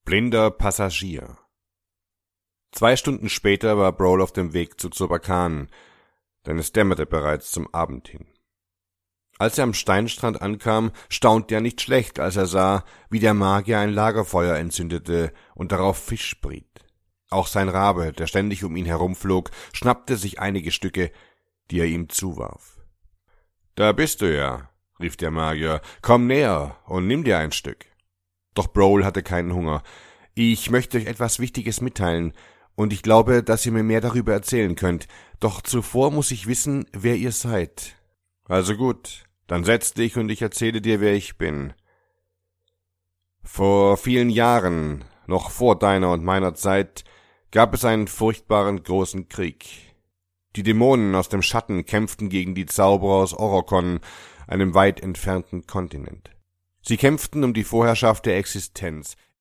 Blinder Passagier. 2 Stunden später war Brohl auf dem Weg zu Zobakan, denn es dämmerte bereits zum Abend hin. Als er am Steinstrand ankam, staunte er nicht schlecht, als er sah, wie der Magier ein Lagerfeuer entzündete und darauf Fisch briet. Auch sein Rabe, der ständig um ihn herumflog, schnappte sich einige Stücke, die er ihm zuwarf. »Da bist du ja«, rief der Magier, »komm näher und nimm dir ein Stück.« Doch Brohl hatte keinen Hunger. »Ich möchte euch etwas Wichtiges mitteilen, und ich glaube, dass ihr mir mehr darüber erzählen könnt. Doch zuvor muss ich wissen, wer ihr seid.« »Also gut, dann setz dich und ich erzähle dir, wer ich bin. Vor vielen Jahren, noch vor deiner und meiner Zeit, gab es einen furchtbaren großen Krieg. Die Dämonen aus dem Schatten kämpften gegen die Zauberer aus Orokon, einem weit entfernten Kontinent. Sie kämpften um die Vorherrschaft der Existenz.